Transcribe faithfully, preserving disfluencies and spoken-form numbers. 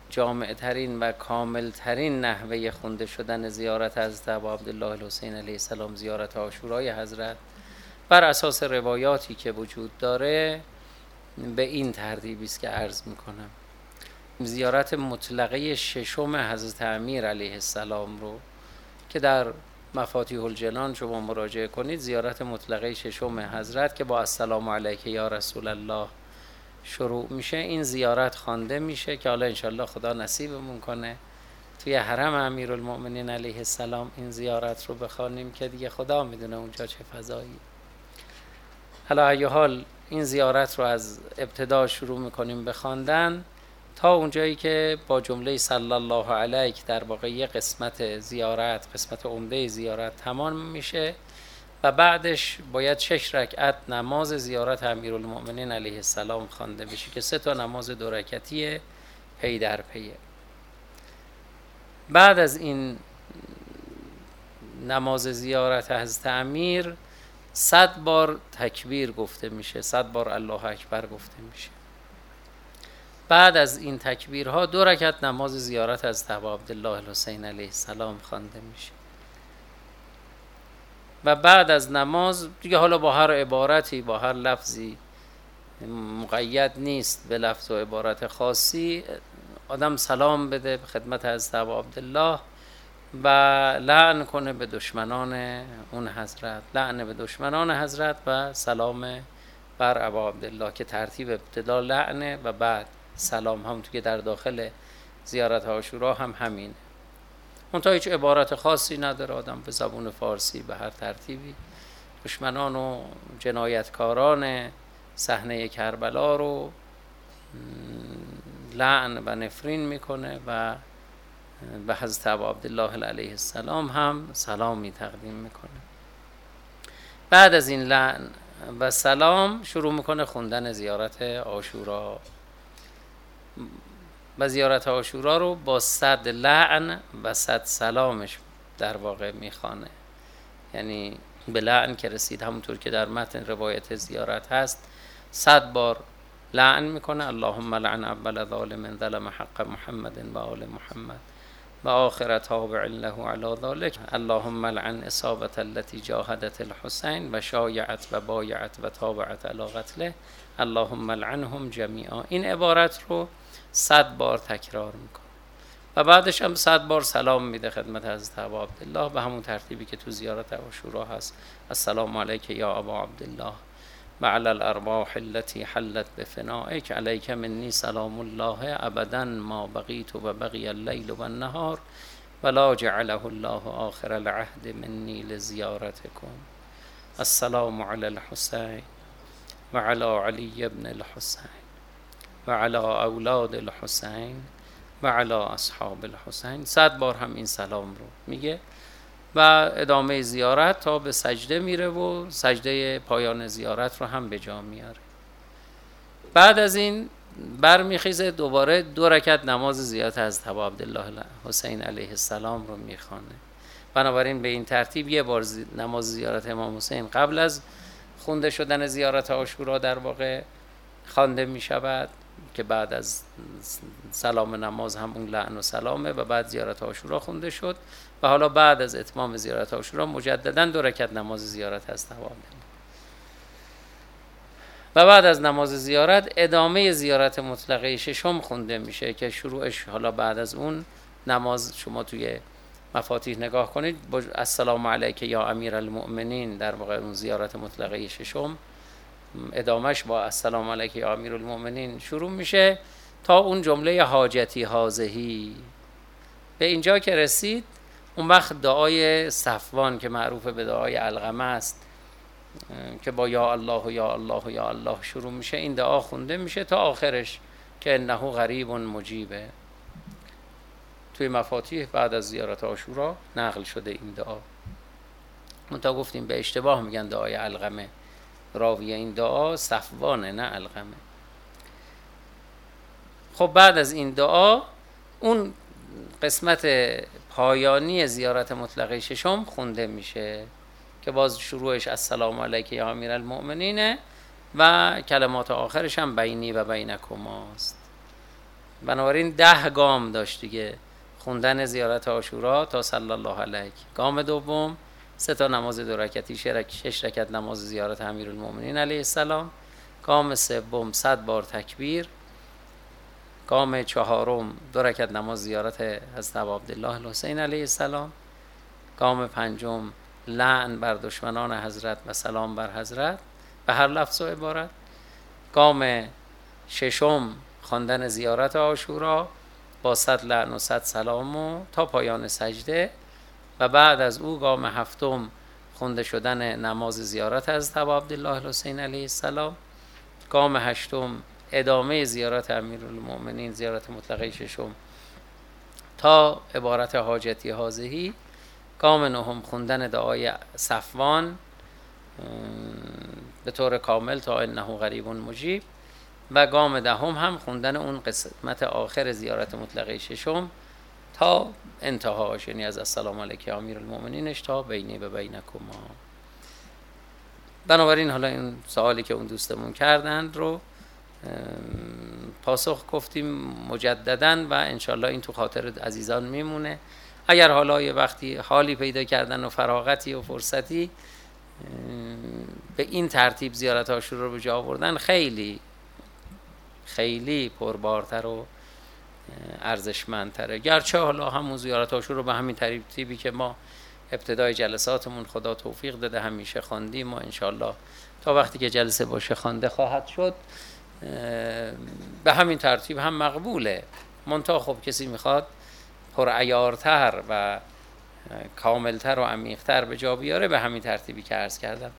جامع ترین و کامل ترین نحوه خونده شدن زیارت حضرت ابا عبدالله الحسین علیه السلام، زیارت عاشورای حضرت، بر اساس روایاتی که وجود داره به این ترتیبی است که عرض میکنم. زیارت مطلقه ششم حضرت امیر علیه السلام رو که در مفاتیح الجنان شما مراجعه کنید، زیارت مطلقه ششم حضرت که با السلام علیک یا رسول الله شروع میشه، این زیارت خوانده میشه که حالا انشالله خدا نصیبمون کنه توی حرم امیرالمؤمنین علیه السلام این زیارت رو بخوانیم که دیگه خدا میدونه اونجا چه فضایی. حالا ای حال این زیارت رو از ابتدا شروع میکنیم بخواندن تا اونجایی که با جمله صلی الله علیک در واقع یه قسمت زیارت، قسمت عمده زیارت تمام میشه و بعدش باید شش رکعت نماز زیارت امیرالمؤمنین علیه السلام خوانده بشه که سه تا نماز دو رکعتی پی در پیه. بعد از این نماز زیارت حضرت امیر صد بار تکبیر گفته میشه، صد بار الله اکبر گفته میشه. بعد از این تکبیرها دو رکعت نماز زیارت از ابا عبدالله الحسین علیه السلام خوانده میشه و بعد از نماز دیگه حالا با هر عبارتی، با هر لفظی، مقید نیست به لفظ و عبارت خاصی، آدم سلام بده به خدمت حضرت ابا عبدالله و لعن کنه به دشمنان اون حضرت، لعن به دشمنان حضرت و سلام بر ابا عبدالله که ترتیب ابتدا لعنه و بعد سلام، هم تو که در داخل زیارت عاشورا هم همینه. منتها هیچ عبارت خاصی نداره، آدم به زبون فارسی به هر ترتیبی دشمنان و جنایتکاران صحنه کربلا رو لعن و نفرین میکنه و به حضرت ابا عبدالله علیه السلام هم سلامی تقدیم میکنه. بعد از این لعن و سلام شروع میکنه خوندن زیارت عاشورا و زیارت عاشورا رو با صد لعن و صد سلامش در واقع میخوانه. یعنی به لعن که رسید همونطور که در متن روایت زیارت هست صد بار لعن میکنه، اللهم لعن اول ظالم ظلم حق محمد و آل محمد و آخر تابع له علی ذلک، اللهم لعن اصابت التي جاهدت الحسین و شایعت و بایعت و تابعت علی قتله، اللهم لعنهم جمیعا. این عبارت رو صد بار تکرار میکنه و بعدش هم صد بار سلام میده خدمت حضرت ابا عبدالله به همون ترتیبی که تو زیارت عاشورا هست. السلام علیک یا ابا عبدالله و علی الارواح التي حلت بفنائک، علیک منی سلام الله ابدا ما بقیت و بقی اللیل و النهار ولا جعله الله آخر العهد منی لزیارتکم. السلام علی الحسین و علی علی ابن الحسین و علی اولاد الحسین و علی اصحاب الحسین. صد بار هم این سلام رو میگه و ادامه زیارت تا به سجده میره و سجده پایان زیارت رو هم به جا میاره. بعد از این برمیخیزه دوباره دو رکعت نماز زیارت از ابا عبدالله حسین علیه السلام رو میخوانه. بنابراین به این ترتیب یه بار نماز زیارت امام حسین قبل از خونده شدن زیارت عاشورا در واقع خوانده میشود که بعد از سلام نماز هم اون لعن و سلامه و بعد زیارت عاشورا خونده شد و حالا بعد از اتمام زیارت عاشورا مجددا دو رکعت نماز زیارت هست تمام. و بعد از نماز زیارت ادامه زیارت مطلقه ششم خونده میشه که شروعش حالا بعد از اون نماز شما توی مفاتیح نگاه کنید با السلام علیک یا امیرالمؤمنین در واقع اون زیارت مطلقه ششم ادامهش با السلام علیک یا امیرالمؤمنین شروع میشه تا اون جمله حاجتی حاضهی. به اینجا که رسید اون وقت دعای صفوان که معروف به دعای علقمه است که با یا الله و یا الله و یا الله شروع میشه، این دعا خونده میشه تا آخرش که انه غریب مجیبه. توی مفاتیح بعد از زیارت عاشورا نقل شده این دعا. منتها گفتیم به اشتباه میگن دعای علقمه، راوی این دعا صفوانه نه علقمه. خب بعد از این دعا اون قسمت پایانی زیارت مطلقه ششم خونده میشه که باز شروعش السلام علیک یا امیرالمؤمنین و کلمات آخرش هم بینی و بینکماست. بنابراین ده گام داشت دیگه خوندن زیارت عاشورا تا صلی الله علیه. گام دوم سه تا نماز دو رکعتی، شش رکعت نماز زیارت امیرالمومنین علیه السلام. گام سوم صد بار تکبیر. گام چهارم دو رکعت نماز زیارت حضرت ابا عبدالله الحسین علیه السلام. گام پنجم لعن بر دشمنان حضرت و سلام بر حضرت به هر لفظ و عبارت. گام ششم خواندن زیارت عاشورا با صد لعن و صد سلام و تا پایان سجده. و بعد از او گام هفتم خونده شدن نماز زیارت حضرت ابا عبدالله الحسین علیه السلام. گام هشتم ادامه زیارت امیرالمومنین، زیارت مطلقه ششم تا عبارت حاجتی حاضهی. گام نهم خوندن دعای صفوان به طور کامل تا انه قریب مجیب. و گام دهم هم خوندن اون قسمت آخر زیارت مطلقه ششم تا انتهاش، یعنی از السلام علیک امیرالمومنینش تا بینی به بینکما. بنابراین حالا این سوالی که اون دوستمون کردند رو پاسخ گفتیم مجدداً و انشالله این تو خاطر عزیزان میمونه. اگر حالا یه وقتی حالی پیدا کردن و فراغتی و فرصتی به این ترتیب زیارت عاشورا رو به جا آوردن، خیلی خیلی پربارتر و ارزشمندتره. گرچه حالا همون زیارت عاشورا رو به همین ترتیبی که ما ابتدای جلساتمون خدا توفیق داده همیشه خواندیم، ما انشالله تا وقتی که جلسه باشه خوانده خواهد شد، به همین ترتیب هم مقبوله. منتها خب کسی میخواد پرعیارتر و کاملتر و عمیقتر به جا بیاره، به همین ترتیبی که عرض کردم.